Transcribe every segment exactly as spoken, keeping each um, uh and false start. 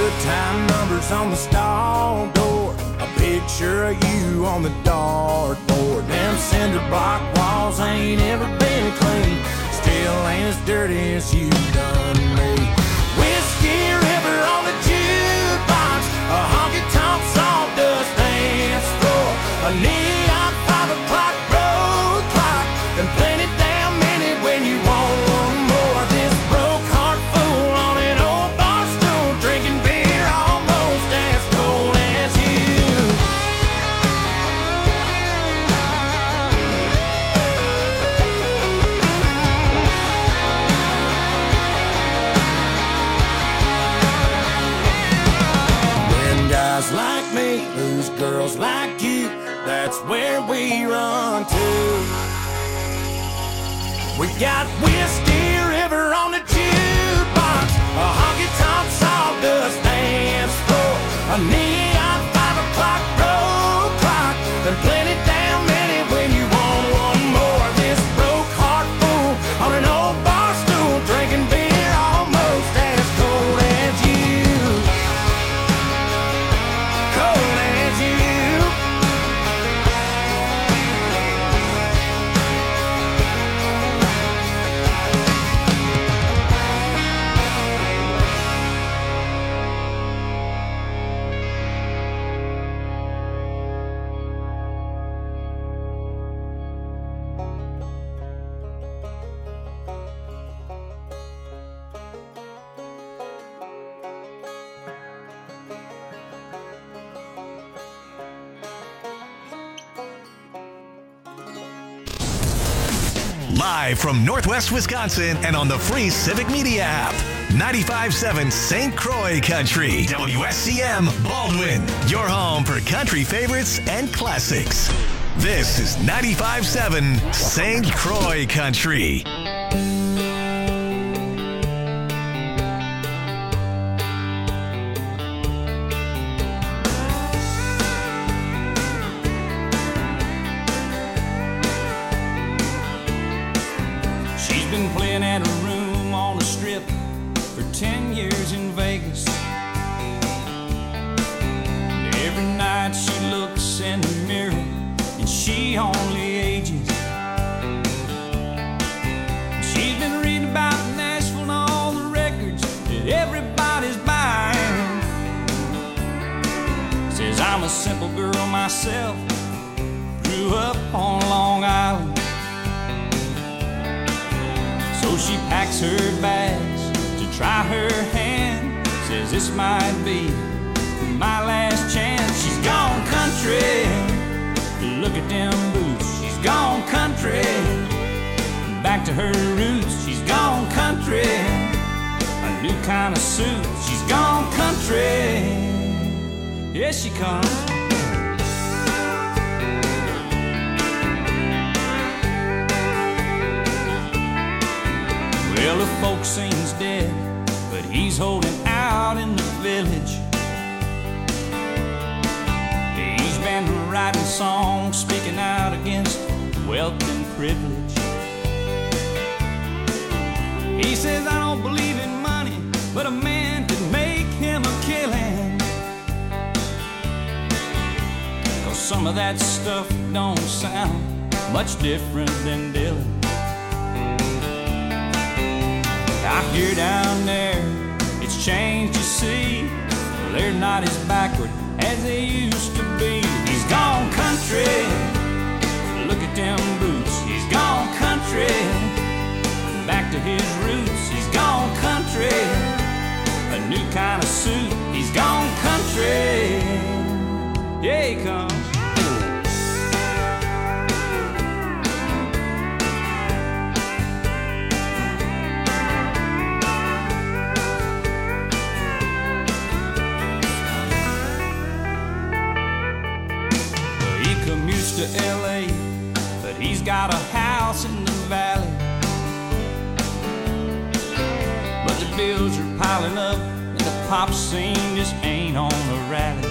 good time numbers on the stall door, a picture of you on the dartboard. Them cinder block walls ain't ever been clean, still ain't as dirty as you done me. Whiskey River on the jukebox, a honky-tonk sawdust dance floor, a neon five o'clock road clock, and plenty damn minute when you want one more. This broke heart fool on an old bar stool, drinking beer almost as cold as you. When guys like me lose girls like you, that's where we run to. We got Whiskey River on the jukebox, a honky-tonk sawdust dance floor, a neon five o'clock road clock, and plenty damn many when you want one more. This broke heart fool on an old bar stool, drinking beer almost as cold as you. Cold as you. Live from Northwest Wisconsin and on the free Civic Media app. ninety-five point seven Saint Croix Country. W S C M Baldwin. Your home for country favorites and classics. This is ninety-five point seven Saint Croix Country. Ten years in Vegas. And every night she looks in the mirror and she only ages. She's been reading about Nashville and all the records that everybody's buying. Says I'm a simple girl myself, grew up on Long Island. So she packs her bags to try her hand, says this might be my last chance. She's gone country, look at them boots. She's gone country, back to her roots. She's gone country, a new kind of suit. She's gone country, here she comes. Well, the folk sings dead, but he's holding out in the village. He's been writing songs, speaking out against wealth and privilege. He says, I don't believe in money, but a man can make him a killing. 'Cause some of that stuff don't sound much different than Dylan. Out here down there, it's changed, you see. They're not as backward as they used to be. He's gone country, look at them boots. He's gone country, back to his roots. He's gone country, a new kind of suit. He's gone country, yeah, he comes. To L A, but he's got a house in the valley. But the bills are piling up and the pop scene just ain't on a rally.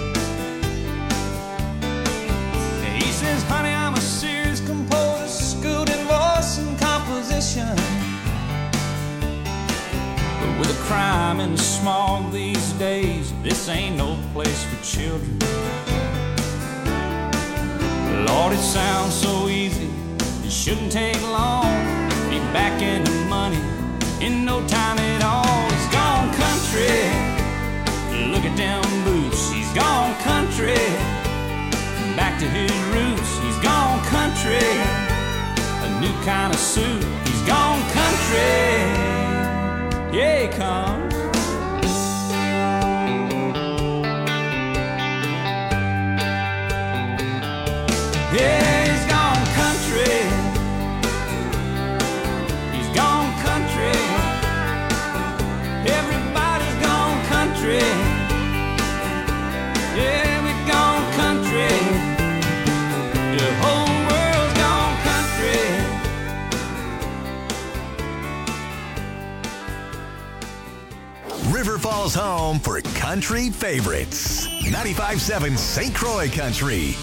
And he says, honey, I'm a serious composer, schooled in voice and composition. But with the crime and the smog these days, this ain't no place for children. Lord, it sounds so easy, it shouldn't take long. Be back in the money in no time at all. He's gone country, look at them boots. He's gone country, back to his roots. He's gone country, a new kind of suit. He's gone country, yeah, he comes. Yeah, he's gone country. He's gone country. Everybody's gone country. Yeah, we've gone country. The whole world's gone country. River Falls home for country favorites. ninety-five point seven Saint Croix Country.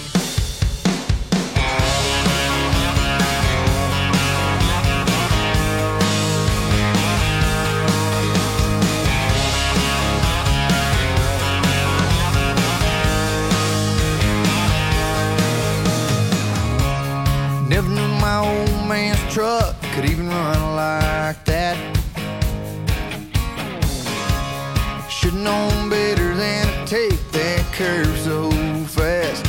Never knew my old man's truck could even run like that. Should've known better than to take that curve so fast.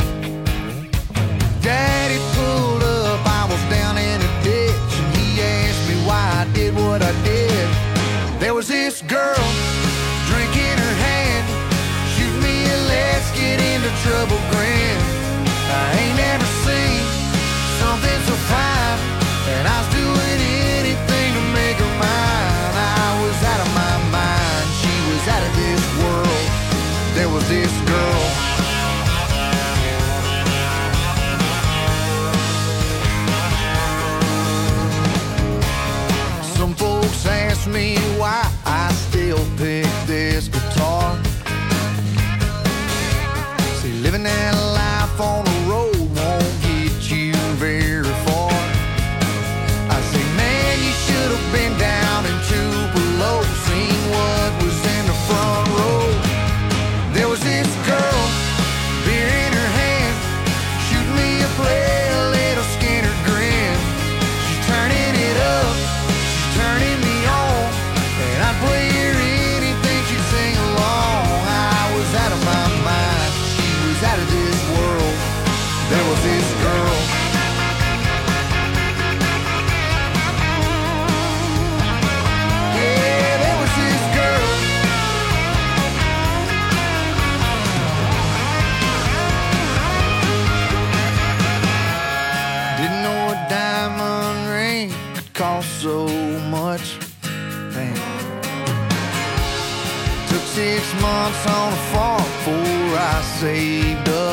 Daddy pulled up, I was down in a ditch, and he asked me why I did what I did. There was this girl, drink in her hand, shoot me a let's get into trouble grin. I ain't never seen something so fine, and I was doing anything to make her mine. I was out of my mind, she was out of this world. There was this girl. Some folks ask me why I still pick this guitar. See, living that life on the road won't get you very far. I say, man, you should have been down in Tupelo, seen what was in the front row. There was this girl, beer in her hand, shooting me a play, a little Skinner grin. She's turning it up, she's turning me on, and I'd play her anything she'd sing along. I was out of my mind, she was out of this world. There was this girl. Yeah, there was this girl. Didn't know a diamond ring could cost so much. Damn. Took six months on a farm before I saved up.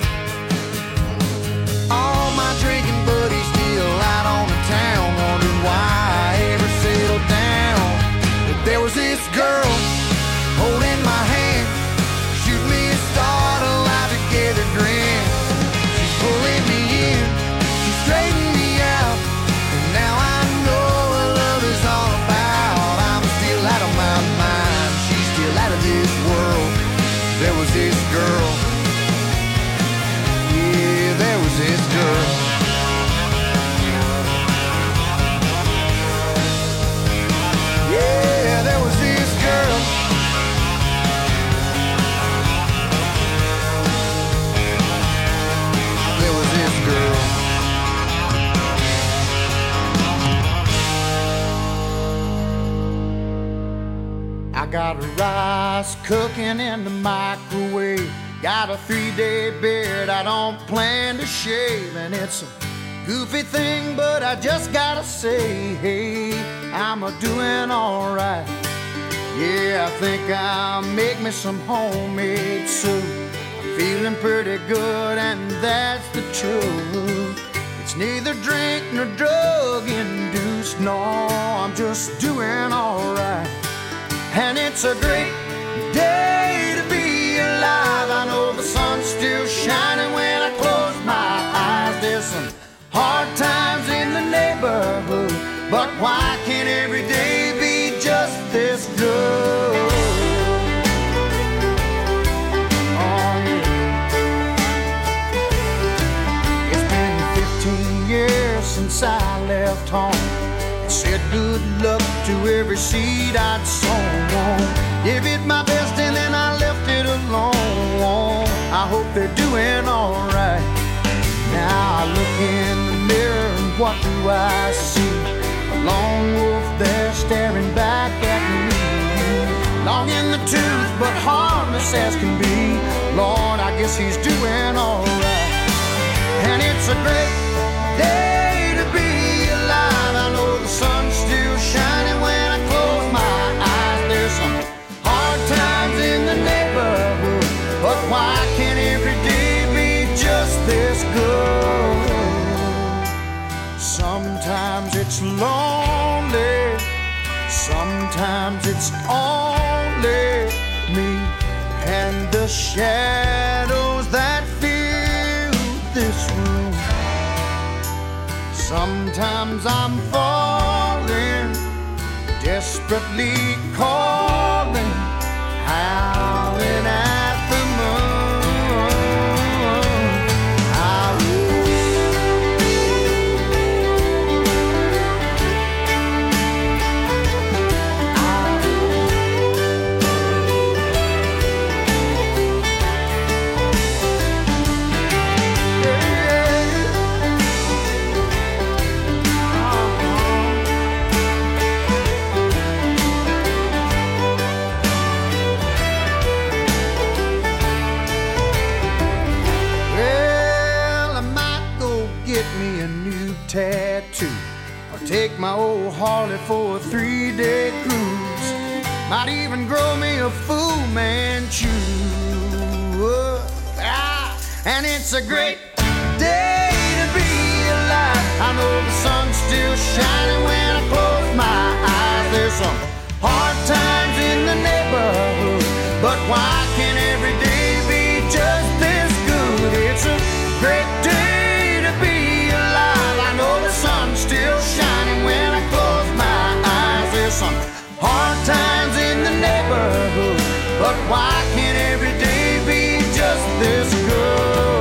All my drinking buddies still out on the town, wondered why I ever settled down. But there was this girl holding my hand, shoot me a start, a life together grin. She's pulling me in, she's straightening me out, and now I know what love is all about. I'm still out of my mind, she's still out of this world. There was this girl. Yeah, there was this girl. Yeah, there was this girl. There was this girl. I got rice cooking in the microwave. Got a three-day beard I don't plan to shave, and it's a goofy thing, but I just gotta say, hey, I'm a doing all right. Yeah, I think I'll make me some homemade soup. I'm feeling pretty good, and that's the truth. It's neither drink nor drug induced, no, I'm just doing all right. And it's a great day to be alive. I know the sun's still shining when I close my eyes. There's some hard times in the neighborhood, but why can't every day be just this good. Oh yeah. It's been fifteen years since I left home. Said good luck to every seed I'd sown. Give it my best and then I left it alone. I hope they're doing alright. Now I look in the mirror and what do I see? A lone wolf there staring back at me. Long in the tooth but harmless as can be. Lord, I guess he's doing alright. And it's a great day to be alive. I know the sun's still shining when I close my eyes. There's some hard times in the neighborhood, but why can't every day be just this good? Sometimes it's lonely, sometimes it's only me and the shadows that fill this room. Sometimes I'm falling, desperately calling, howling at the moon. I tattoo, or take my old Harley for a three-day cruise. Might even grow me a Fu Manchu. Ah, and it's a great day to be alive. I know the sun's still shining when I close my eyes. There's some hard times in the neighborhood, but why can't every day be just this good? It's a great day to be alive. I know the sun's still shining when I close my eyes. There's some hard times in the neighborhood, but why can't every day be just this good?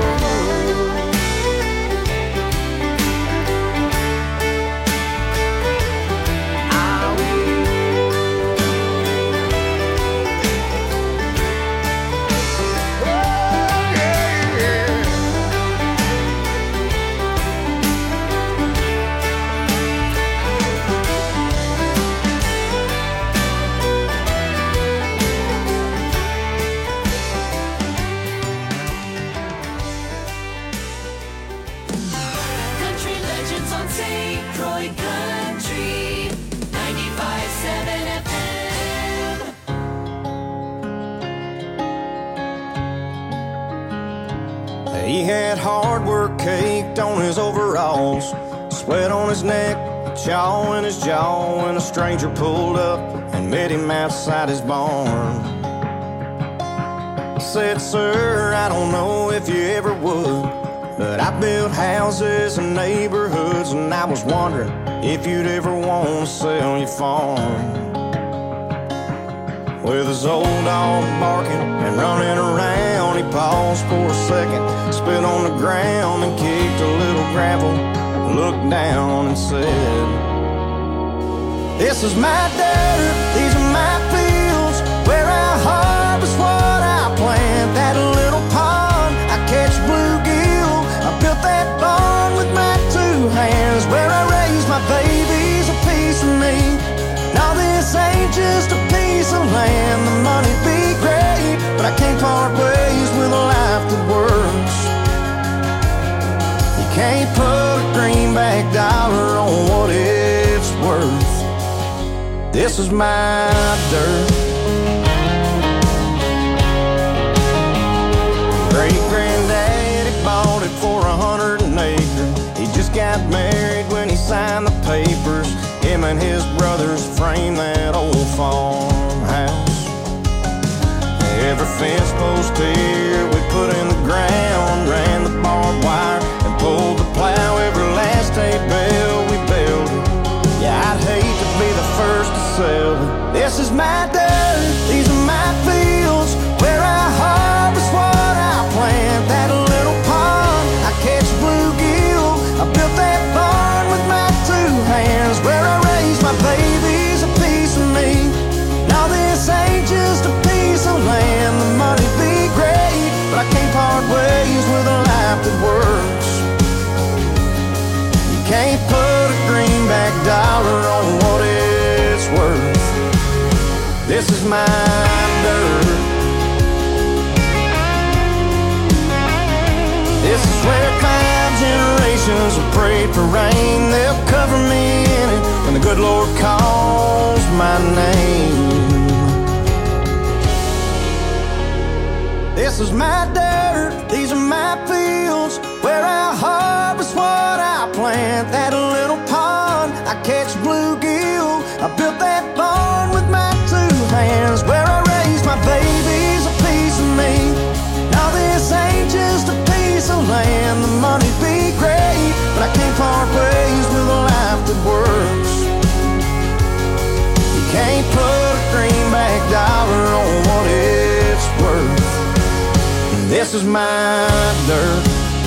He had hard work caked on his overalls, sweat on his neck, chaw in his jaw, when a stranger pulled up and met him outside his barn. He said, "Sir, I don't know if you ever would, but I built houses and neighborhoods, and I was wondering if you'd ever want to sell your farm." With his old dog barking and running around, he paused for a second, spit on the ground and kicked a little gravel, looked down and said, "This is my dirt, these are my fields, where I harvest what I plant. That little pond, I catch bluegill, I built that barn with my two hands, where I raise my babies, a piece of me. Now this ain't just a piece of land, the money'd be great, but I can't part ways with a life that works. You can't put a greenback dollar on what it's worth. This is my dirt." Great-granddaddy bought it for a hundred an acre. He just got married when he signed the papers. Him and his brothers framed that old farmhouse. Every fence post here we put in the ground, ran the barbed wire and pulled the plow. Every last hay bale we built it. Yeah, I'd hate to be the first to valley. This is my dirt, these are my fields, where I harvest what I plant. That little pond, I catch bluegill. I built that barn with my two hands, where I raise my babies, a piece of me. Now this ain't just a piece of land. The money be great, but I can't part ways with a life that works. You can't put a greenback dollar on what it's worth. This is my dirt. This is where five generations have prayed for rain. They'll cover me in it when the good Lord calls my name. This is my dirt, these are my fields, where I harvest what I plant. That little pond, I catch bluegill. I built that barn with my two hands, where I raise my babies, a piece of me. Now this ain't just a piece of land. The money be great, but I can't part ways with a life that works. You can't put a greenback dollar on what it's worth. This is my dirt.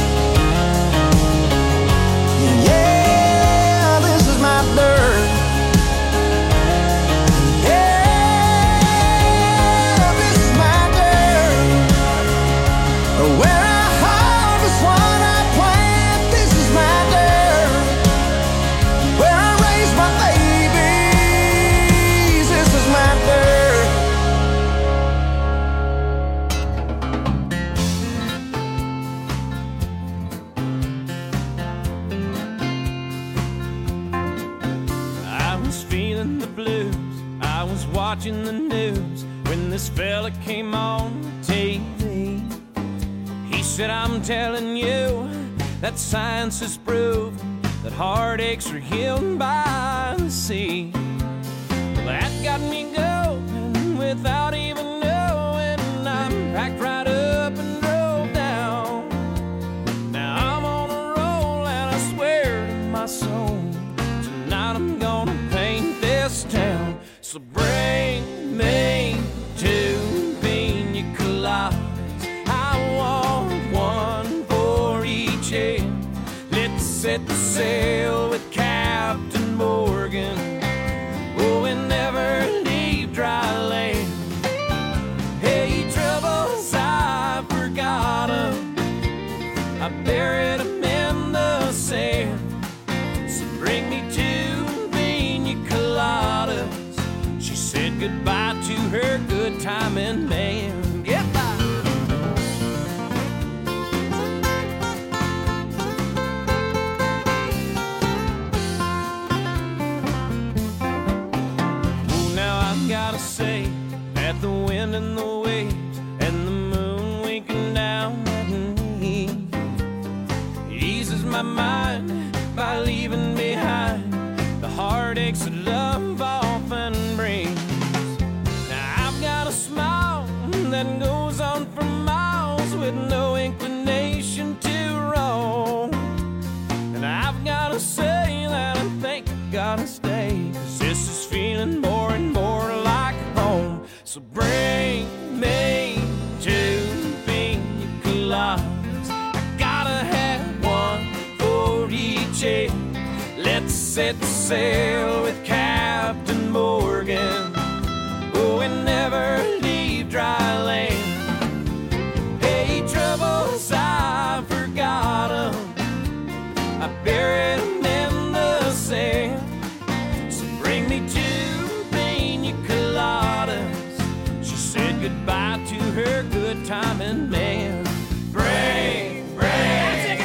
Yeah, this is my dirt. Yeah, this is my dirt. Where I harvest what I plant. This is my dirt. Where I raise my babies. This is my dirt. Feeling the blues, I was watching the news when this fella came on T V. He said, I'm telling you that science has proved that heartaches are healed by the sea. Well, that got me going without even knowing. I'm packed right up and drove down. Now I'm on a roll and I swear to my soul, tonight I'm gonna paint this town. So bring me two pina coladas. I want one for each head. Let's set the sail with Captain Morgan. Oh, and never leave dry land. Hey, troubles, I forgot 'em. I buried 'em in the sand. So bring me two pina coladas. She said goodbye to her good timing man. Goodbye. Oh, now I've gotta say that the wind and the waves and the moon winking down at me eases my mind by leaving behind the heartaches that love often brings. Now I've got a smile that goes on for miles with no inclination to roam. And I've got to say that I think I gotta stay, 'cause this is feeling more and more like home. So bring me two pina coladas. I gotta have one for each head. Let's set sail with Captain Morgan. Oh, and never leave dry land. Hey, troubles, I forgot 'em. I buried 'em in the sand. So bring me two pina coladas. She said goodbye to her good timing man. Bring, bring, bring,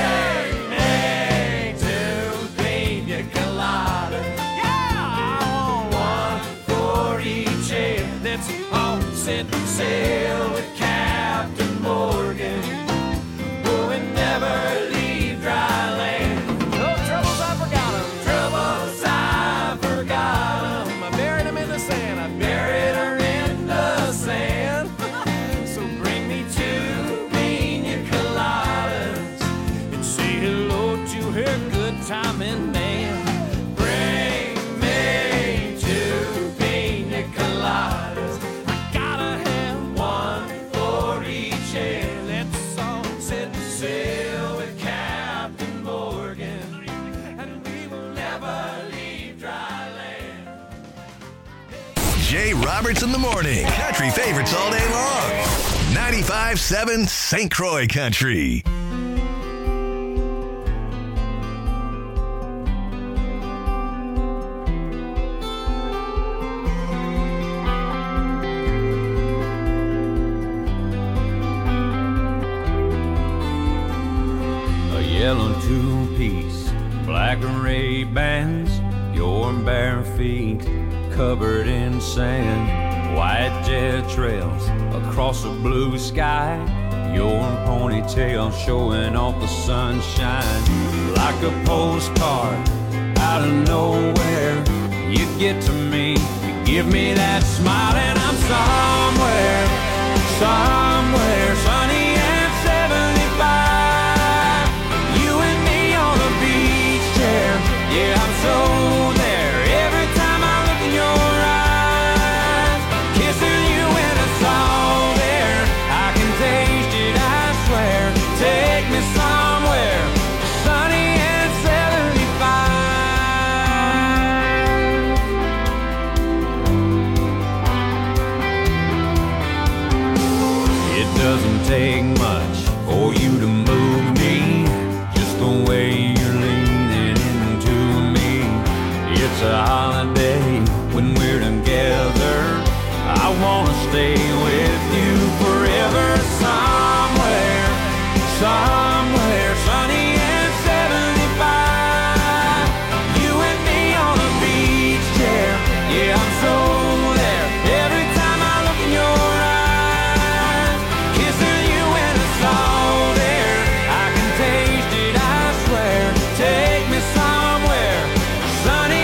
bring two pina coladas. Yeah, I want one for each head. Let's all set sail with Captain Morgan. Oh, and never leave dry land. No troubles, I forgot 'em. Troubles, I forgot 'em. I buried 'em in the sand. I buried her in the sand. So bring me two pina coladas and say hello to her good timing man. Bring me two Jay Roberts in the morning. Country favorites all day long. ninety-five seven Saint Croix Country. Yellow two-piece, black Ray-Bans, your bare feet covered in sand, white jet trails across a blue sky, your ponytail showing off the sunshine. Like a postcard out of nowhere, you get to me, you give me that smile, and I'm somewhere, somewhere sunny and seventy-five. Yeah, I'm so there every time I look in your eyes. Kissing you when it's all there. I can taste it, I swear. Take me somewhere sunny and seventy-five. It doesn't take much for you to move me, just the way you're leaning. It's a holiday when we're together. I wanna stay with you forever. Somewhere, somewhere sunny and seventy-five. You and me on a beach chair. Yeah, I'm so there every time I look in your eyes. Kissing you and it's all there. I can taste it, I swear. Take me somewhere sunny.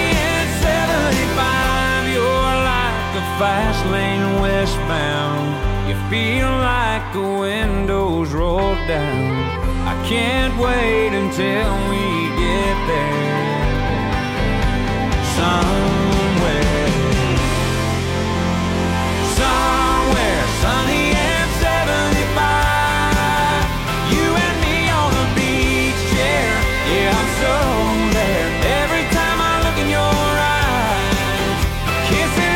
Fast lane westbound, you feel like the windows roll down. I can't wait until we get there. Somewhere, somewhere sunny and seventy-five. You and me on a beach chair. Yeah, I'm so there every time I look in your eyes. Kissing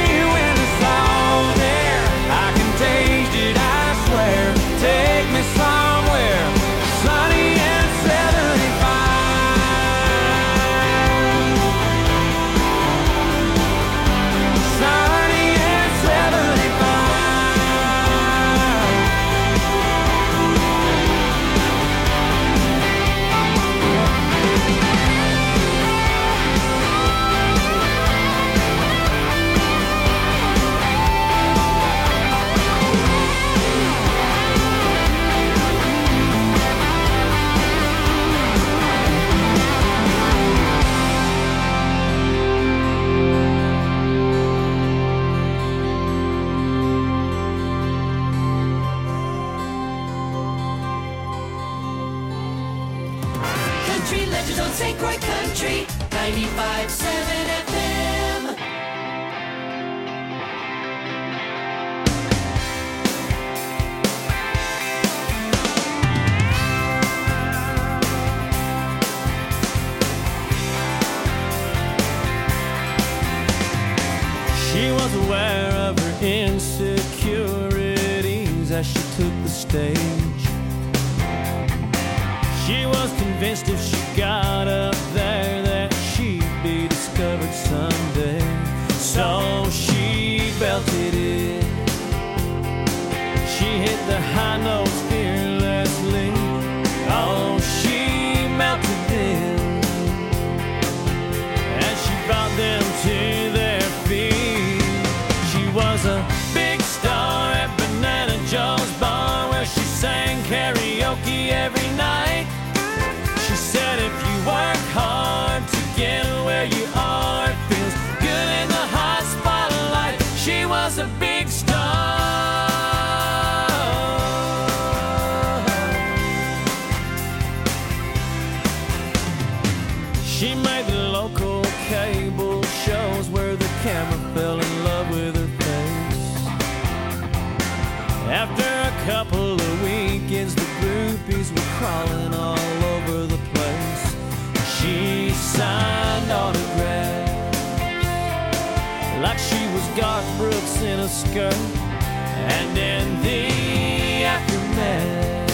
take me somewhere sunny and seventy-five. Sunny and Country legends on Saint Croix Country, ninety-five seven F M. She was aware of her insecurities as she took the stage. She was convinced if she got up there that she'd be discovered someday. So she belted it. She hit the high notes fearlessly. Oh, she melted them as she brought them to their feet. She was a big star at Banana Joe's bar where she sang karaoke every night. She said if you work hard to get where you are, it feels good in the hot spotlight. She was a big star. She made the local cable shows where the camera fell in love with her face. After a couple of weekends, the groupies were crawling all over the place. She signed autographs like she was Garth Brooks in a skirt, and in the aftermath,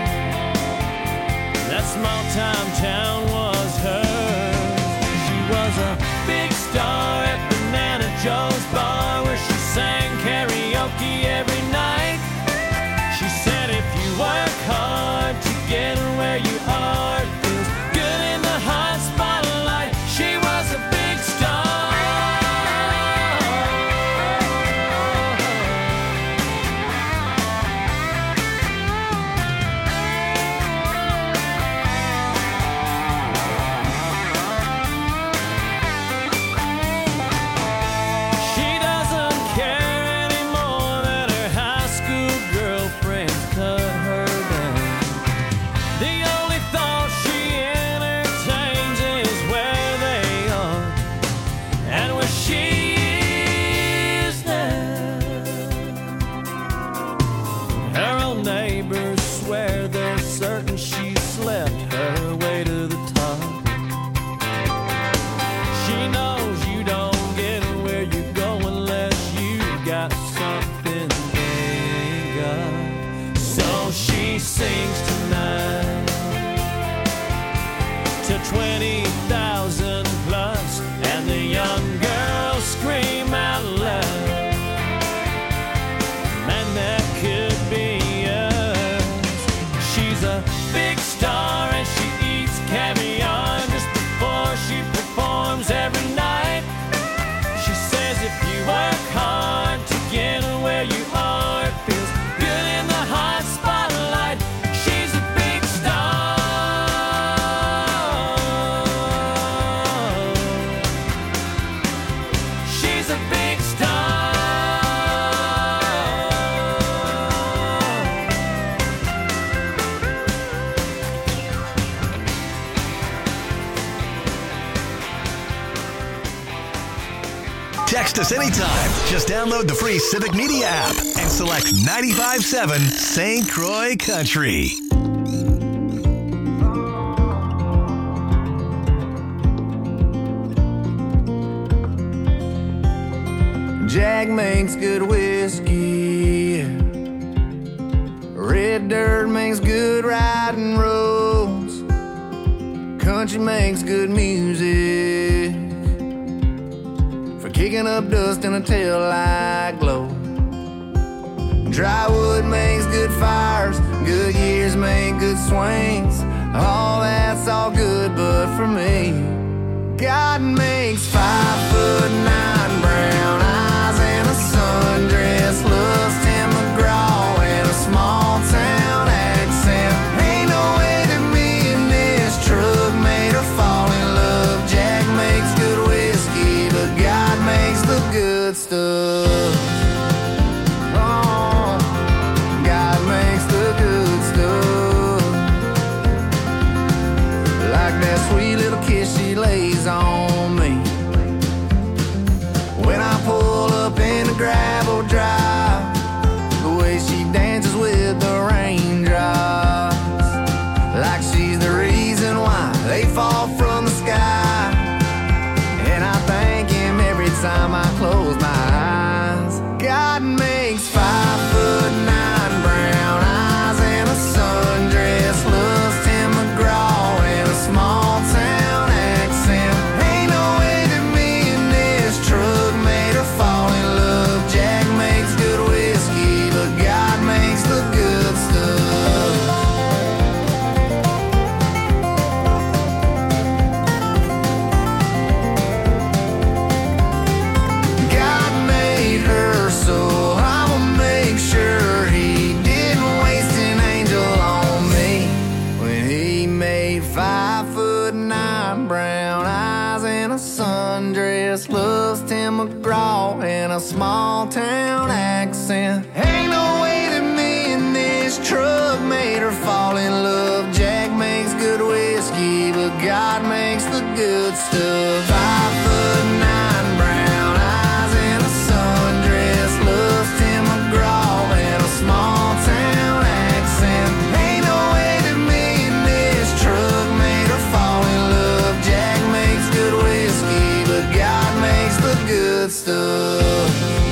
that small-time town was hers. She was a big star at Banana Joe's bar, where she sang karaoke every night. She said if you work hard to get where you are, it feels good in the hot spotlight. She was a big star. Sings tonight to twenty thousand plus, and the young girls scream out loud, man, that could be us. She's a big star and she eats caviar just before she performs every night. She says if you work hard to get where you are, it feels good in the hot spotlight. She's a big star. She's a big star. Text us anytime. Just download the free Civic Media app and select ninety-five point seven Saint Croix Country. Jack makes good whiskey. Red dirt makes good riding roads. Country makes good music for kicking up dust in a tail-light glow. Dry wood makes good fires. Good years make good swings. All that's all good, but for me, God makes five foot nine brown eyes and a sundress, loves Tim McGraw and a small town accent. Ain't no way that me and this truck made her fall in love. Jack makes good whiskey, but God makes the good stuff. Oh, God makes the good stuff. Like that sweet little kiss she lays on me when I pull up in a gravel drive, the way she dances with the raindrops, like she's the reason why they fall from the sky. And I thank him every time I close my eyes. God makes five foot nine brown eyes and a sundress, loves Tim McGraw and a small town accent. Ain't no way that me and this truck made her fall in love. Jack makes good whiskey, but God makes the good stuff. God made her, so I'ma make sure he didn't waste an angel on me when he made five foot nine brown eyes and a sundress, loves Tim McGraw and a small town accent. Ain't no way that me and this truck made her fall in love. Jack makes good whiskey, but God makes the good stuff. Five foot nine brown eyes and a sundress, loves Tim McGraw and a small town accent. Ain't no way that me and this truck made her fall in love. Jack makes good whiskey, but God makes the good stuff.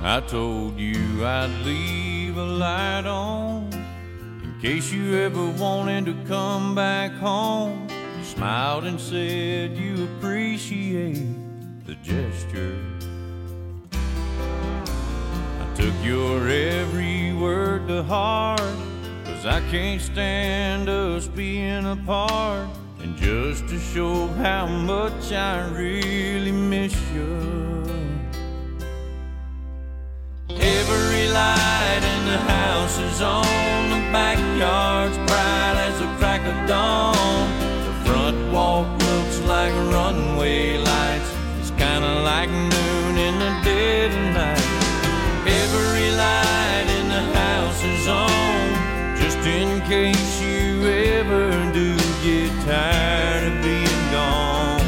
I told you I'd leave a light on in case you ever wanted to come back home. You smiled and said you appreciate the gesture. I took your every word to heart, 'cause I can't stand us being apart. And just to show how much I really miss you, every light in the house is on, the backyard's bright as the crack of dawn. The front walk looks like runway lights, it's kinda like noon in the dead of night. Every light in the house is on, just in case you ever do get tired of being gone.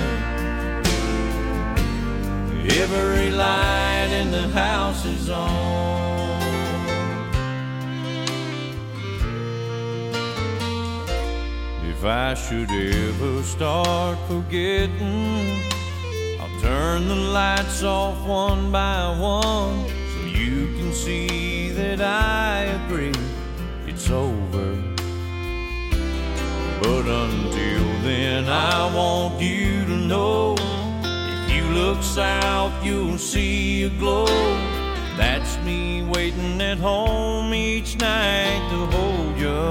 Every light in the house is on. If I should ever start forgetting, I'll turn the lights off one by one, so you can see that I agree it's over. But until then, I want you to know, if you look south, you'll see a glow. That's me waiting at home each night to hold you.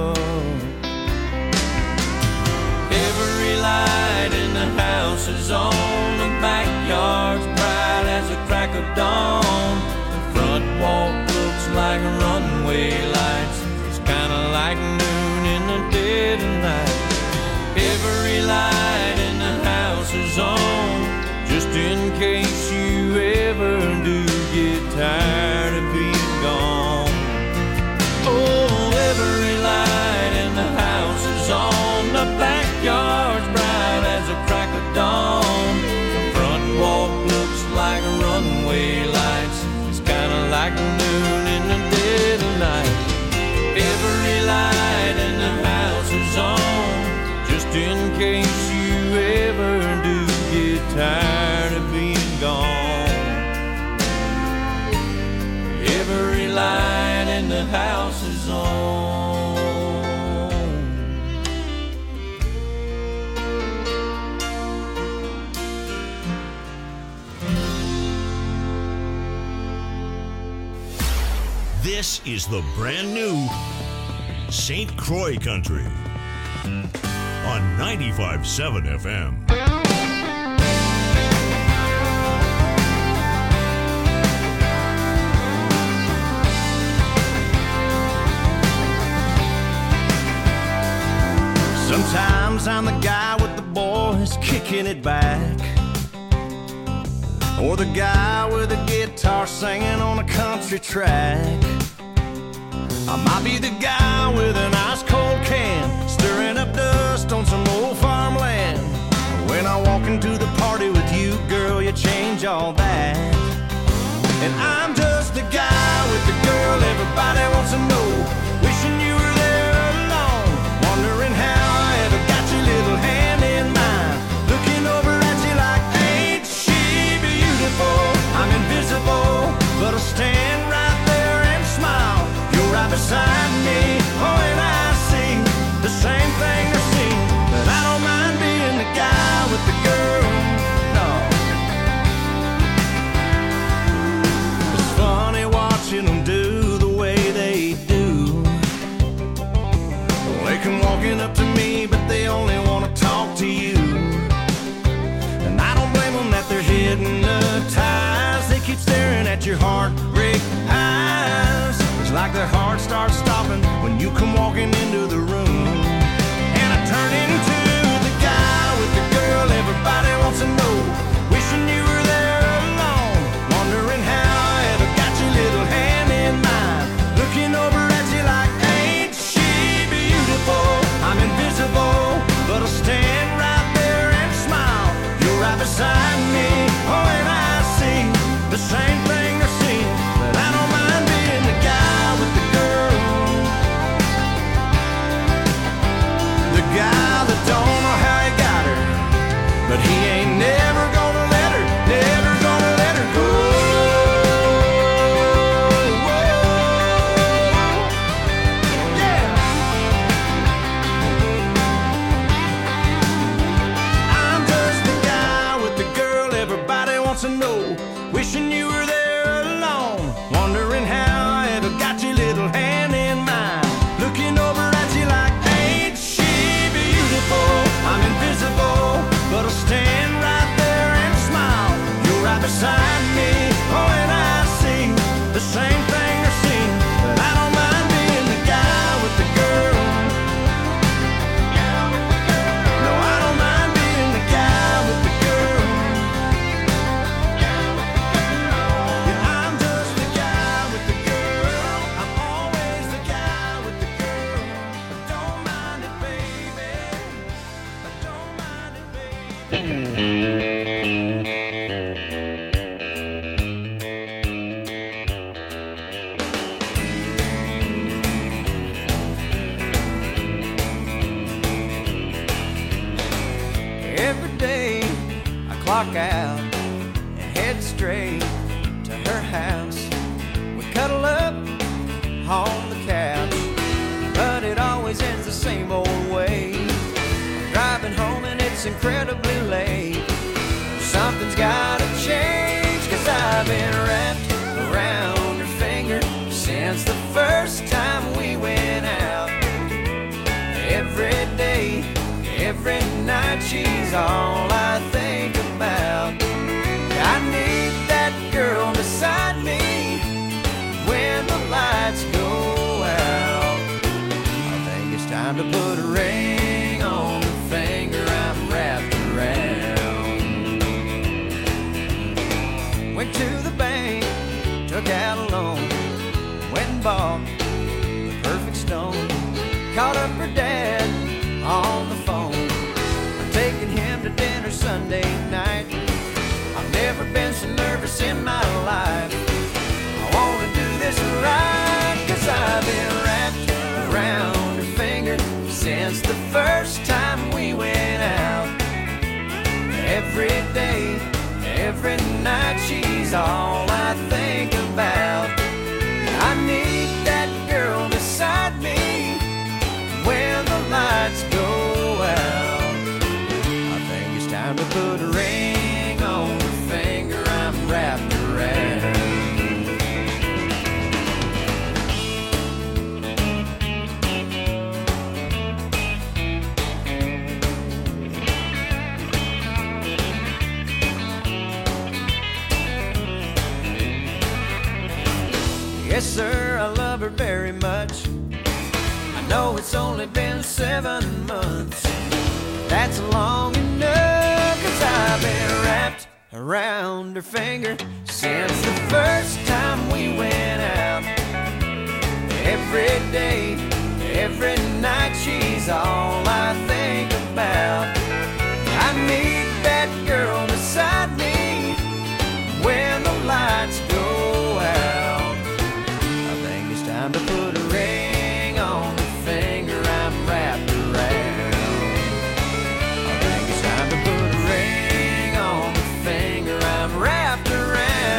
Every light in the house is on, the backyard's bright as a crack of dawn. The front walk looks like runway lights, it's kinda like noon in the dead of night. Every light in the house is on, just in case you ever do get tired of being gone. Oh, every light in the house is on, the backyard's bright as a crack of dawn. The front walk looks like runway lights, it's kinda like noon in the dead of night. Every light in the house is on, just in case you ever do get tired of being gone. Every light in the house is on. This is the brand new Saint Croix Country on ninety-five point seven F M. Sometimes I'm the guy with the boys kicking it back, or the guy with a guitar singing on a country track. I might be the guy with an ice cold can, stirring up dust on some old farmland. When I walk into the party with you, girl, you change all that. And I'm just the guy with the girl everybody wants to know, wishing you were there alone, wondering how I ever got your little hand in mine, looking over at you like, ain't she beautiful? I'm invisible, but I'll stand right there and smile. You're right beside me, oh, and I see the same thing they're seeing, but I don't mind being the guy with the girl, no. It's funny watching them do the way they do. They come walking up to me, but they only want to talk to you. And I don't blame them that they're hypnotized. They keep staring at your heartbreak eyes. It's like their heart starts stopping when you come walking into the room. And I turn into the guy with the girl everybody wants to know, wishing you were there alone, wondering how I ever got your little hand in mine, looking over at you like, ain't she beautiful? I'm invisible, but I'll stand right there and smile. You're right beside me, oh, and I see the same thing they're seeing, but I don't mind being the guy with the girl. Every day I clock out and head straight to her house. We cuddle up on the couch, but it always ends the same old way. I'm driving home and it's incredibly late. Something's gotta change, 'cause I've been wrapped around her finger since the first time we went out. Every day, every night, she's all I think about. I need that girl beside me when the lights go out. I think it's time to put a ring on the finger I'm wrapped around. Went to the bank, took out a loan, went and bought the perfect stone. Called up her dad on the phone, taking him to dinner Sunday night. I've never been so nervous in my life. I wanna do this right, 'cause I've been wrapped around her finger since the first time we went out. Every day, every night, she's all I think about. I need that girl beside me when the lights go out. I think it's time to put a ring on the finger I'm wrapped around. Yes, sir, I love her very much. I know it's only been seven months. That's long enough, 'cause I've been wrapped around her finger since the first time we went out. Every day, every night, she's all I think about. I need that girl beside me when the lights go out. I think it's time to put a ring on the finger I'm wrapped around. I think it's time to put a ring on the finger I'm wrapped around.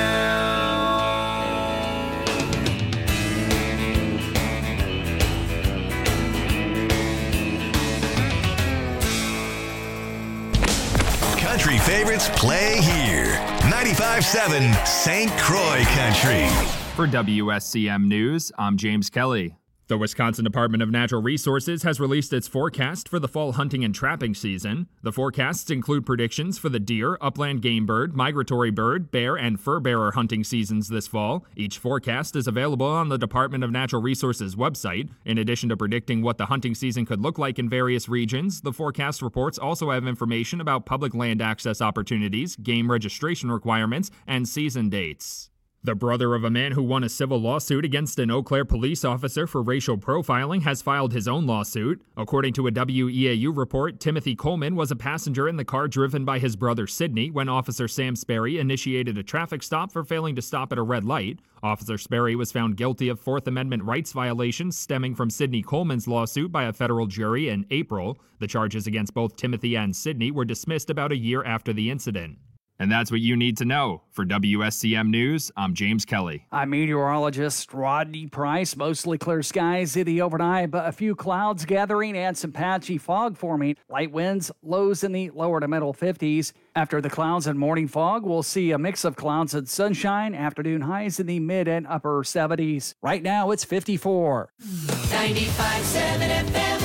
Country favorites play here. ninety-five seven Saint Croix Country. For W S C M News, I'm James Kelly. The Wisconsin Department of Natural Resources has released its forecast for the fall hunting and trapping season. The forecasts include predictions for the deer, upland game bird, migratory bird, bear, and fur bearer hunting seasons this fall. Each forecast is available on the Department of Natural Resources website. In addition to predicting what the hunting season could look like in various regions, the forecast reports also have information about public land access opportunities, game registration requirements, and season dates. The brother of a man who won a civil lawsuit against an Eau Claire police officer for racial profiling has filed his own lawsuit. According to a W E A U report, Timothy Coleman was a passenger in the car driven by his brother Sidney when Officer Sam Sperry initiated a traffic stop for failing to stop at a red light. Officer Sperry was found guilty of Fourth Amendment rights violations stemming from Sidney Coleman's lawsuit by a federal jury in April. The charges against both Timothy and Sidney were dismissed about a year after the incident. And that's what you need to know. For W S C M News, I'm James Kelly. I'm meteorologist Rodney Price. Mostly clear skies in the overnight, but a few clouds gathering and some patchy fog forming. Light winds, lows in the lower to middle fifties. After the clouds and morning fog, we'll see a mix of clouds and sunshine. Afternoon highs in the mid and upper seventies. Right now, it's fifty-four. ninety-five seven F M.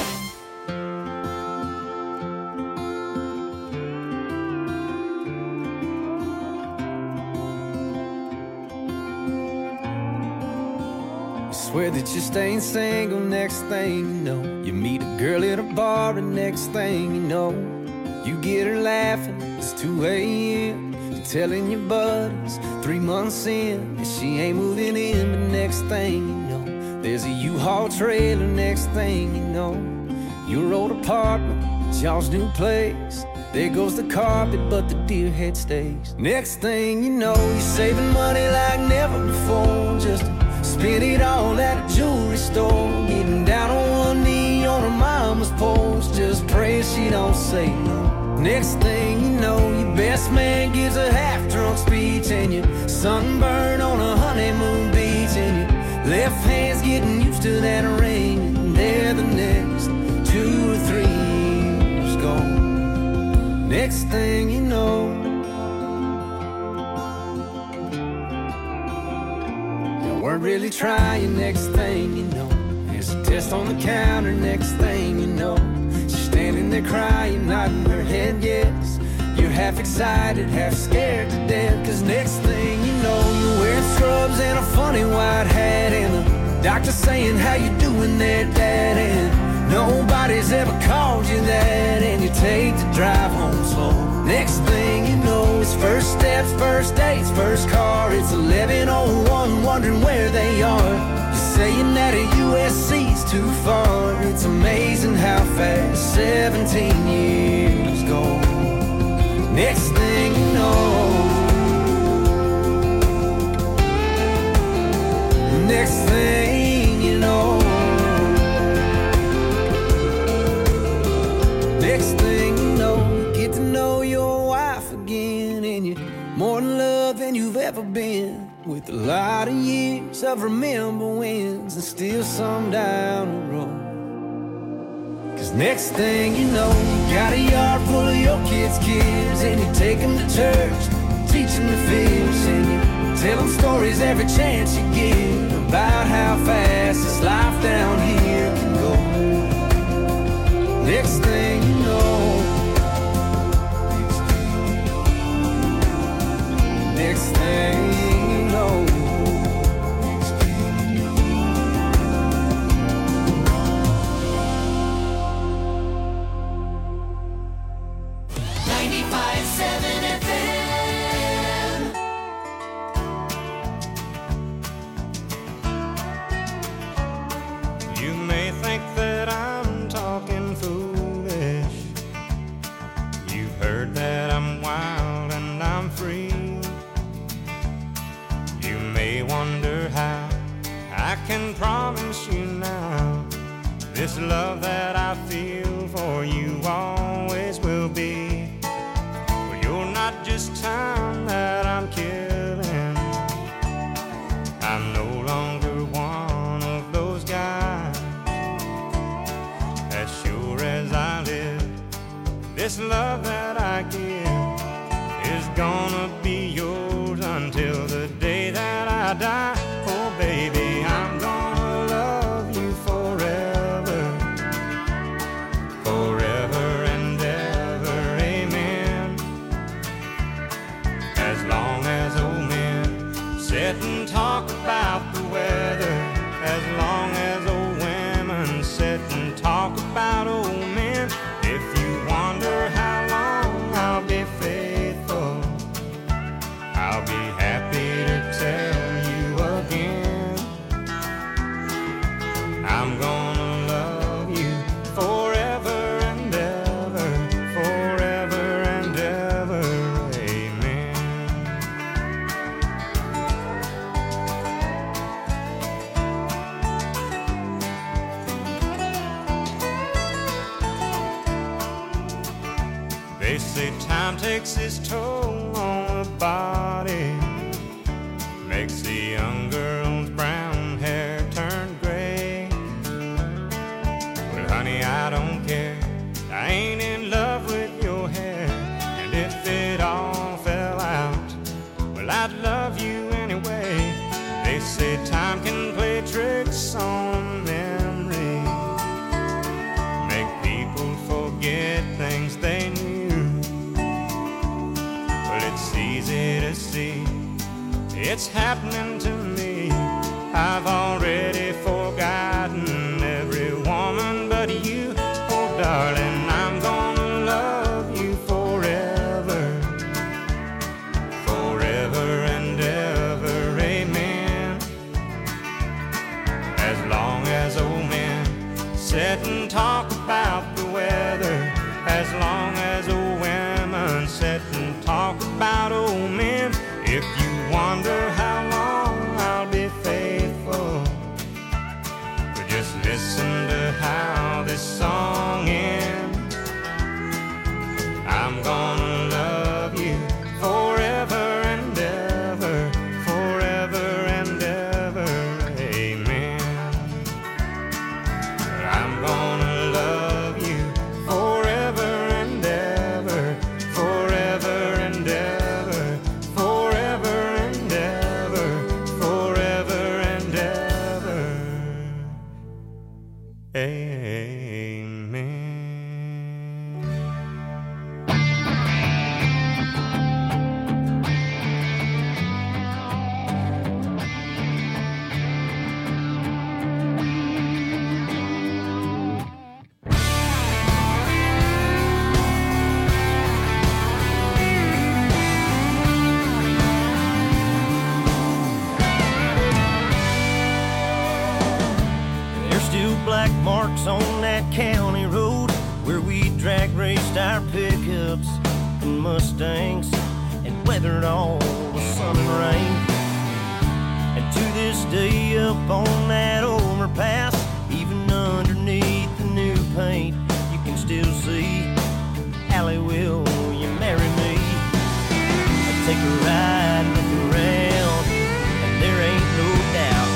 Swear that you're staying single, next thing you know, you meet a girl at a bar, and next thing you know, you get her laughing, it's two a.m. You're telling your buddies, three months in, and she ain't moving in, but next thing you know, there's a U-Haul trailer, next thing you know, your old apartment, it's y'all's new place. There goes the carpet, but the deer head stays. Next thing you know, you're saving money like never before, just to spend it all at a jewelry store. Getting down on one knee on her mama's porch, just pray she don't say no. Next thing you know, your best man gives a half-drunk speech, and you're sunburned on a honeymoon beach, and your left hand's getting used to that ring, and there the next two or three years gone. Next thing you know, you weren't really trying. Next thing you know, there's a test on the counter. Next thing you know, she's standing there crying, nodding her head yes. You're half excited, half scared to death, cause next thing you know, you're wearing scrubs and a funny white hat, and the doctor saying, how you doing there, Dad? And nobody's ever called you that, and you take the drive home slow. Next thing you know, it's first steps, first dates, first car. It's eleven oh one, wondering where they are. You're saying that a U S C's too far. It's amazing how fast seventeen years go. Next thing you know, next thing you know, next thing you know, you get to know your wife again, and you're more in love than you've ever been, with a lot of years of remember wins and still some down the road. Cause next thing you know, you got a yard full of your kids' kids, and you take them to church, teach them to fish, and you tell them stories every chance you get about how fast this life down here can go. Next thing you know, next thing you know, ninety-five seven F M. You may think that I'm talking foolish. You've heard that I'm wild and I'm free. You may wonder how I can promise you now this love that I feel for you always will be. Well, you're not just time that I'm killing. I'm no longer one of those guys. As sure as I live, this love that I give is gonna be yours until the day that I die. Oh baby, I'm gonna love you forever, forever and ever, amen. As long as old men sit and talk about the weather, as long as old women sit and talk about old men. If you wonder how long I'll be faithful, I'll be happy to tell you again. I'm gonna love you forever and ever, forever and ever, amen. They say time takes its toll on the body, makes the young girl's brown hair turn gray. Well, honey, I don't care. I ain't in love with your hair. And if it all fell out, well, I'd love you anyway. They say time can play tricks on memory, make people forget things they knew. Well, it's easy to see it's happening to me. I've already forgotten every woman but you. Oh, darling, I'm gonna love you forever, forever and ever, amen. As long as old men sit and talk about the weather, as long as old women pickups and Mustangs and weathered all the sun and rain. And to this day up on that overpass, even underneath the new paint, you can still see, Allie, will you marry me? I'd take a ride, look around, and there ain't no doubt.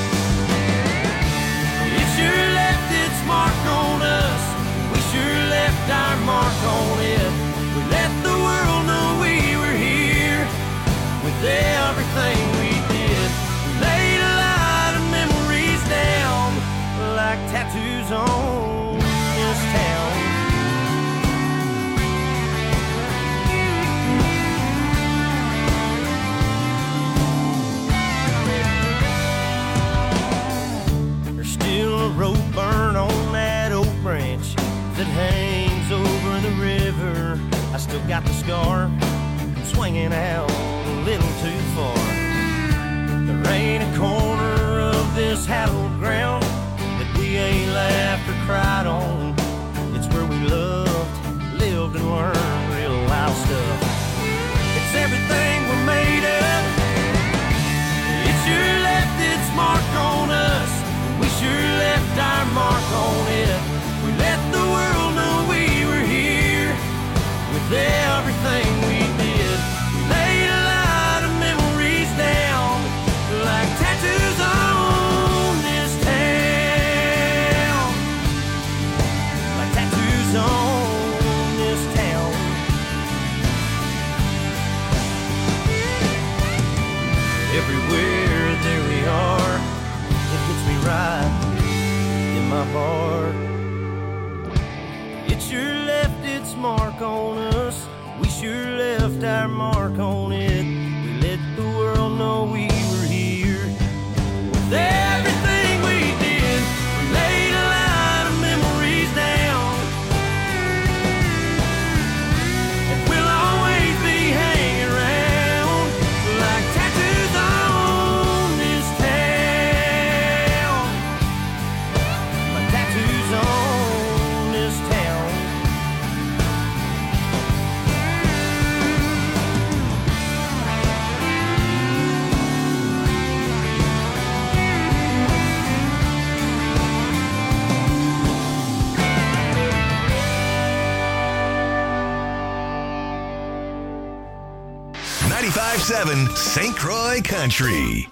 It sure left its mark on us. We sure left our mark on it. We let the world know we were here with everything we did. We laid a lot of memories down like tattoos on this town. There's still a rope burn on that oak branch that hangs over the river. I still got the scar from swinging out a little too far. There ain't a corner of this hallowed ground that we ain't laughed or cried on. It's where we loved, lived, and learned real life stuff. It's everything we're made of. It sure left its mark on us. We sure left our mark on it. We let the world know we were here with everything we did. We laid a lot of memories down like tattoos on this town. Like tattoos on this town. Everywhere there we are, it hits me right in my heart. It sure left its mark on us. We sure left our mark on it. We let the world know we were here with everything we did. We laid a lot of memories down, and we'll always be hanging around like tattoos on this town. Like tattoos on this town. ninety-five point seven Saint Croix Country.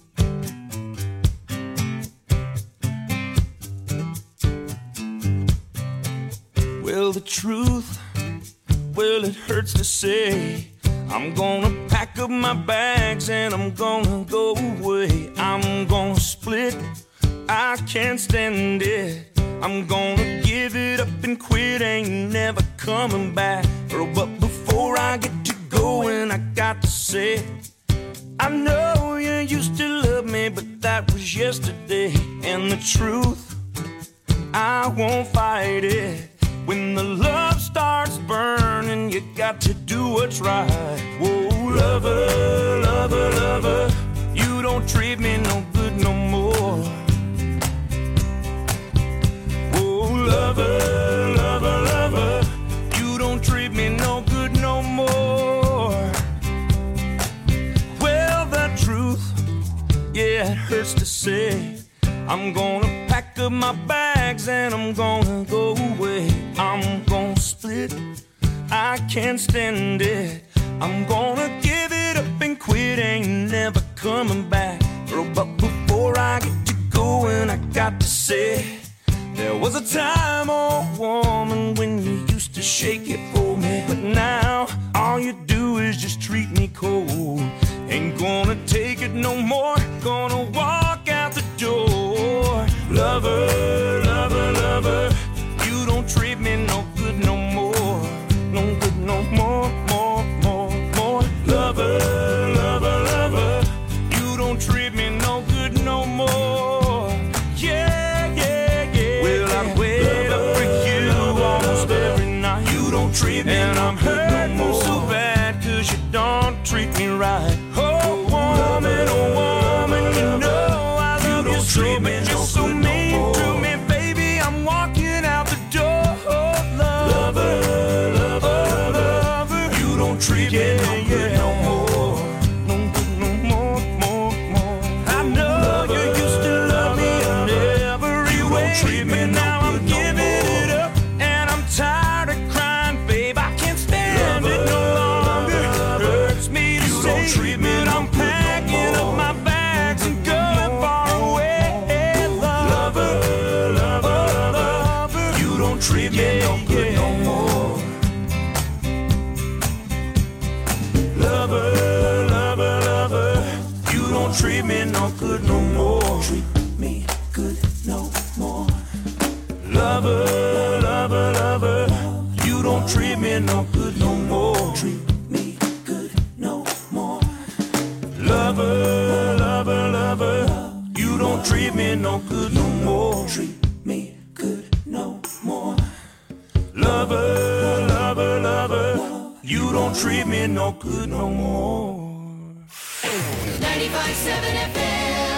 Well, the truth, well, it hurts to say. I'm gonna pack up my bags and I'm gonna go away. I'm gonna split, I can't stand it. I'm gonna give it up and quit, ain't never coming back. But before I get to going, I got to say, I know you used to love me, but that was yesterday. And the truth, I won't fight it. When the love starts burning, you got to do what's right. Whoa, lover, lover, lover, you don't treat me no good no more. Whoa, lover, lover, lover, you don't treat me no good no more. Well, the truth, yeah, it hurts to say. I'm gonna pack up my bags and I'm gonna go away. I'm gonna split, I can't stand it. I'm gonna give it up and quit, ain't never coming back. But before I get to going, I got to say, there was a time, oh woman, when you used to shake it for me. But now, all you do is just treat me cold. Ain't gonna take it no more, gonna walk out the door. Lover, lover, lover, you don't treat me no good no more. No good no more, more, more, more. Lover, lover, lover, you don't treat me no good no more. Yeah, yeah, yeah. Well, I wait up for you almost every night. You don't treat me and I'm hurting no so bad, cause you don't treat me right. Oh, woman, oh, woman, you know I love you, you so, but you're so mean to me, baby. I'm walking out the door. Oh, lover, lover, lover, yeah, no good yeah. no more. Lover, lover, lover, you don't treat me no good no more. Treat me good no more. Lover, lover, lover, you don't treat me no good no more. Treat me good no more. Lover, lover, lover, you don't treat me no good no more. Treat me good no more. Lover, lover, lover, you don't treat me no good no more. ninety-five point seven F M.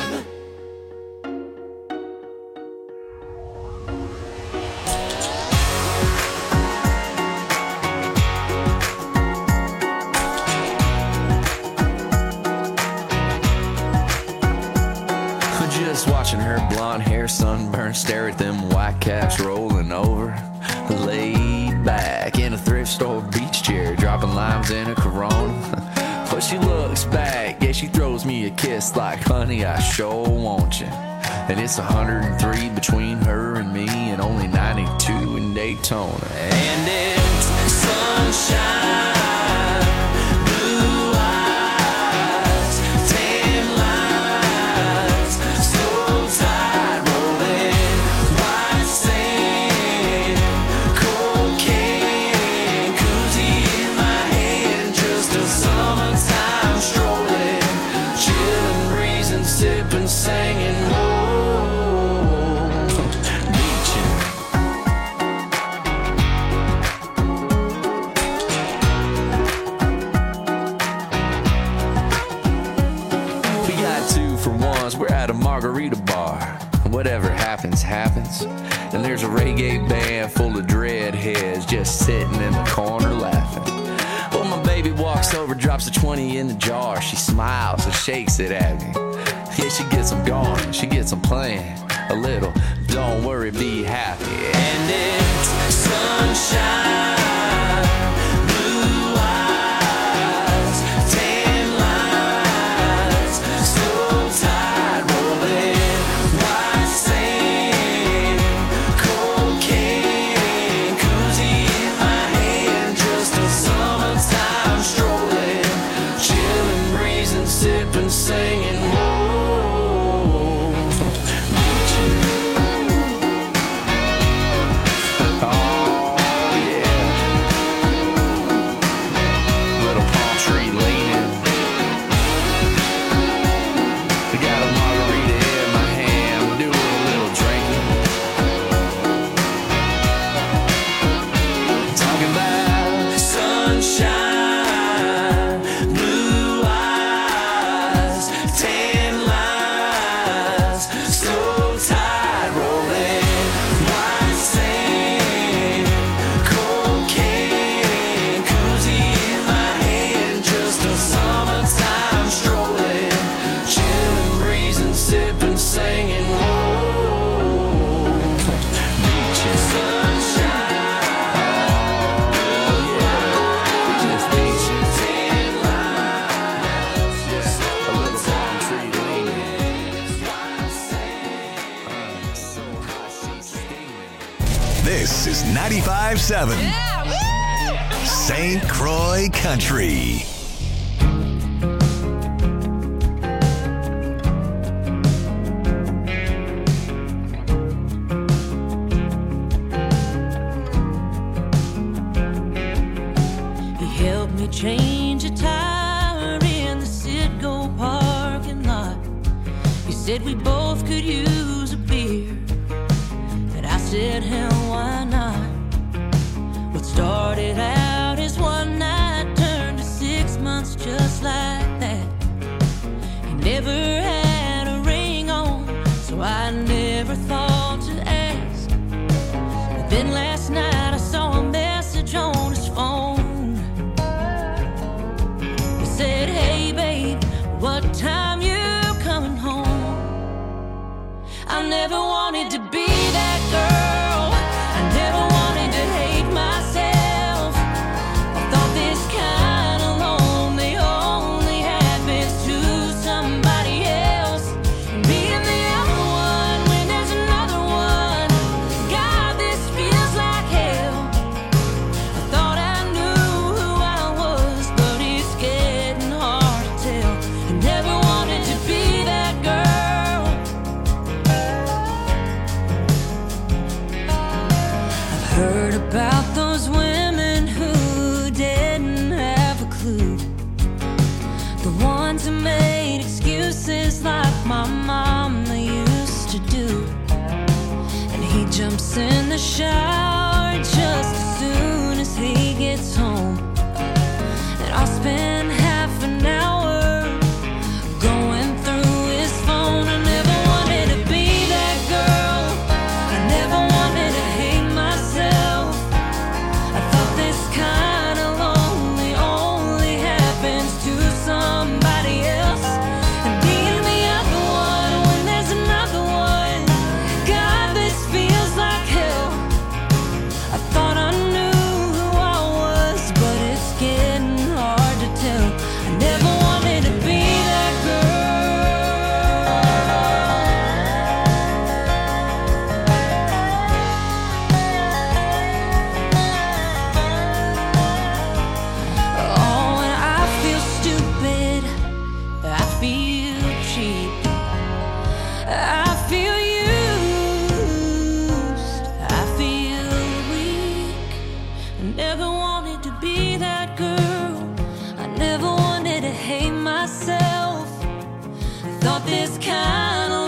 Just watching her blonde hair, sunburned, stare at them white caps rolling over. Laid back in a thrift store beach chair, dropping limes in a Corona. But she looks back, yeah, she throws me a kiss like, honey, I sure want you. And it's one hundred three between her and me, and only ninety-two in Daytona. And it's sunshine. Singing, whoa, beaching. We got two for ones, we're at a margarita bar. Whatever happens, happens. And there's a reggae band full of dreadheads just sitting in the corner laughing. Well, my baby walks over, drops a twenty in the jar. She smiles and shakes it at me. Yeah, she gets them going, she gets them playing a little. Don't worry, be happy. And it's sunshine, blue eyes, tan lines, slow tide rolling, white sand, cocaine, koozie in my hand, just a summertime strolling, chilling, breezing, sipping, singing. This is ninety-five point seven Saint Croix Country. He helped me change a tire in the Citgo parking lot. He said we both could use a beer. I said, hell, why not? What started out as one night turned to six months just like that. He never had a ring on, so I never thought to ask. But then last night I saw a message on his phone. He said, hey babe, what time you coming home? I never wanted to be that girl. I never wanted to hate myself. I thought this kind of lonely only happens to somebody else. Being the other one when there's another one. God, this feels like hell. about those women who didn't have a clue. The ones who made excuses like my mama used to do. And he jumps in the shower just as soon as he gets home. And I'll spend half an hour going through his phone. I never wanted to be that girl. I never wanted to hate myself. I thought this kind of lonely only happens to somebody else. And being the other one when there's another one, God, this feels like hell. I thought I knew who I was, but it's getting hard to tell. I never wanted to be that Oh, and I feel stupid, I feel cheap, I feel used, I feel weak. I never wanted to be that girl. I never wanted to hate myself. I thought this kind of